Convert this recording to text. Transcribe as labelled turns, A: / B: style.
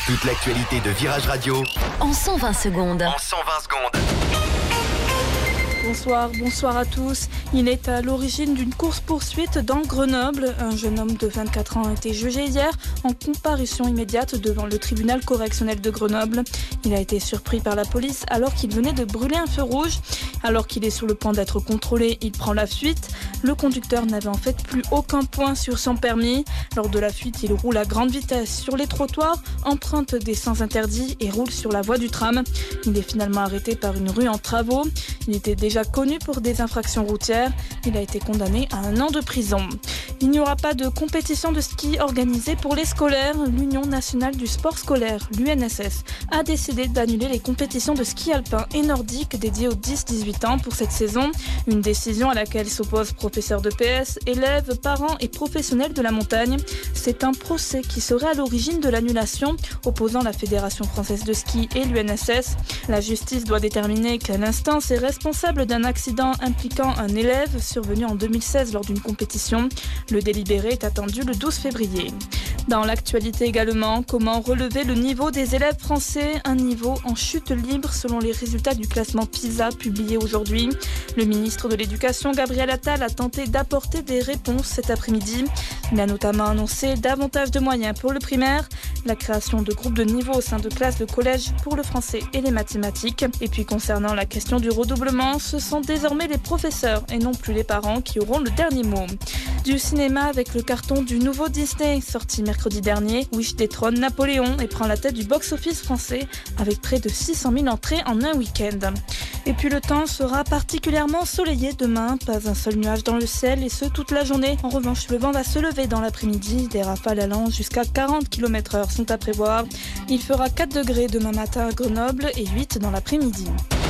A: Toute l'actualité de Virage Radio
B: en 120 secondes.
C: Bonsoir à tous. Il est à l'origine d'une course-poursuite dans Grenoble. Un jeune homme de 24 ans a été jugé hier en comparution immédiate devant le tribunal correctionnel de Grenoble. Il a été surpris par la police alors qu'il venait de brûler un feu rouge. Alors qu'il est sur le point d'être contrôlé, il prend la fuite. Le conducteur n'avait en fait plus aucun point sur son permis. Lors de la fuite, il roule à grande vitesse sur les trottoirs, emprunte des sens interdits et roule sur la voie du tram. Il est finalement arrêté par une rue en travaux. Il était déjà connu pour des infractions routières. Il a été condamné à 1 an de prison. Il n'y aura pas de compétition de ski organisée pour les scolaires. L'Union nationale du sport scolaire, l'UNSS, a décidé d'annuler les compétitions de ski alpin et nordique dédiées aux 10-18 ans pour cette saison. Une décision à laquelle s'opposent professeurs de PS, élèves, parents et professionnels de la montagne. C'est un procès qui serait à l'origine de l'annulation, opposant la Fédération française de ski et l'UNSS. La justice doit déterminer quelle instance est responsable d'un accident impliquant un élève survenu en 2016 lors d'une compétition. Le délibéré est attendu le 12 février. Dans l'actualité également, comment relever le niveau des élèves français, un niveau en chute libre selon les résultats du classement PISA publié aujourd'hui. Le ministre de l'Éducation, Gabriel Attal, a tenté d'apporter des réponses cet après-midi. Il a notamment annoncé davantage de moyens pour le primaire, la création de groupes de niveau au sein de classes de collège pour le français et les mathématiques. Et puis concernant la question du redoublement, ce sont désormais les professeurs et non plus les parents qui auront le dernier mot. Du cinéma avec le carton du nouveau Disney, sorti mercredi dernier, Wish détrône Napoléon et prend la tête du box-office français avec près de 600 000 entrées en un week-end. Et puis le temps sera particulièrement ensoleillé demain, pas un seul nuage dans le ciel et ce toute la journée. En revanche, le vent va se lever dans l'après-midi, des rafales allant jusqu'à 40 km/h sont à prévoir. Il fera 4 degrés demain matin à Grenoble et 8 dans l'après-midi.